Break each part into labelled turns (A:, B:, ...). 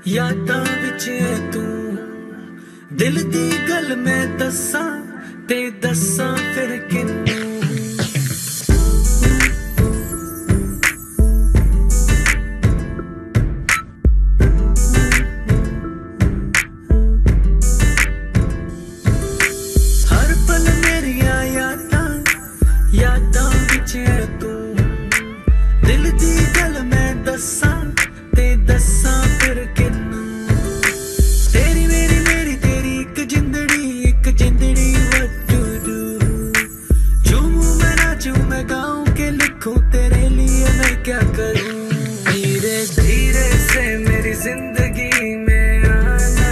A: यादां विच तू दिल दी गल मैं दस्सां ते दस्सां फिर किन्नू। हर पल मेरिया यादां विच तू दिल दी गल मैं दस्सां ते दस्सां फिर किन्नू। तेरी मेरी तेरी एक जिंदड़ी what to do। झूमूं मैं नाचूं मैं गाऊं के लिखूं तेरे लिए मैं क्या करूं। धीरे धीरे से मेरी जिंदगी में आना,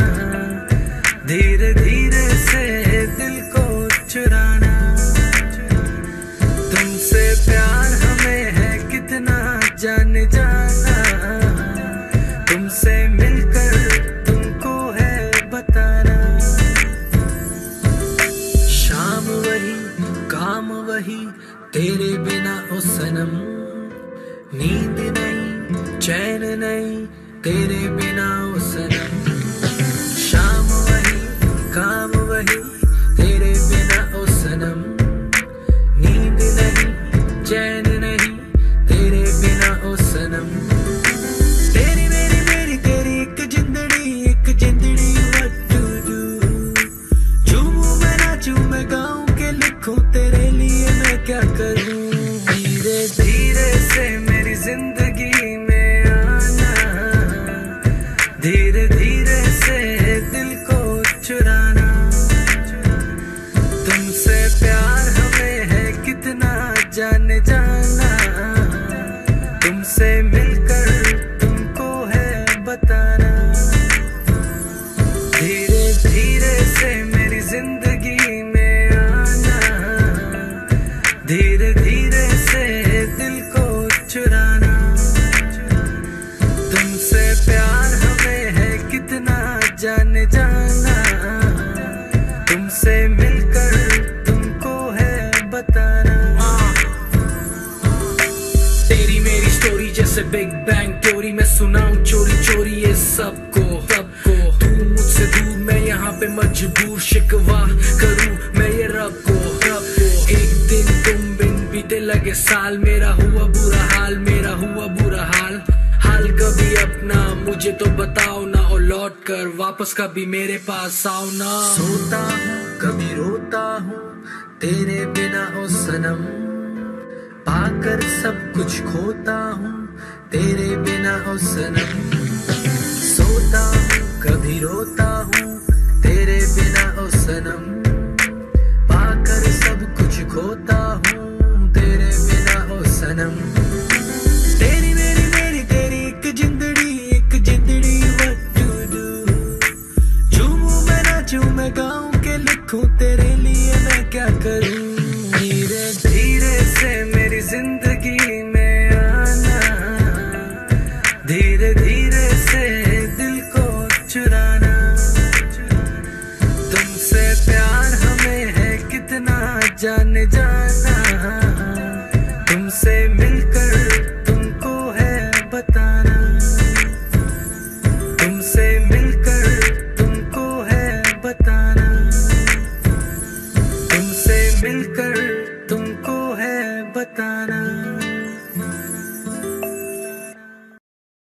A: धीरे धीरे से दिल को चुराना। तुमसे प्यार हमें है कितना जान जाना, तुमसे मिलकर तुमको है बताना। शाम वही काम वही तेरे बिना ओ सनम, नींद नहीं चैन नहीं तेरे बिना ओ सनम। शाम वही काम वही तेरे बिना ओ सनम, नींद नहीं चैन नहीं तेरे बिना ओ सनम। तेरी मेरी तेरी एक जिंदड़ी what to do। झूमूं मैं नाचूं मैं गाऊं के लिखूं तेरे लिए मैं क्या करूं। धीरे धीरे से मेरी जिंदगी में आना, धीरे धीरे से दिल को चुराना। तुमसे प्यार हमें है कितना जान जाना, तुमसे मिलकर तुमको है बताना। धीरे धीरे से मेरी जिंदगी में आना, धीरे धीरे से दिल को चुराना। तुमसे प्यार हमें है कितना जान जाना, तुमसे मिलकर तुमको है बताना। तेरी मेरी स्टोरी जैसे बिग बैंग थ्योरी, मैं सुनाऊं चोरी चोरी ये सबको। तू मुझसे दूर मैं यहाँ पे मजबूर, शिकवा करूं मैं ये रब को। एक दिन तुम बिन बीते लगे साल, मेरा हुआ बुरा हाल, मेरा हुआ बुरा हाल। हाल कभी अपना मुझे तो बताओ ना, और लौट कर वापस कभी मेरे पास आओ ना। सोता हूँ कभी रोता हूँ तेरे बिना ओ सनम, पाकर सब कुछ खोता हूँ तेरे बिना ओ सनम। सोता हूँ कभी रोता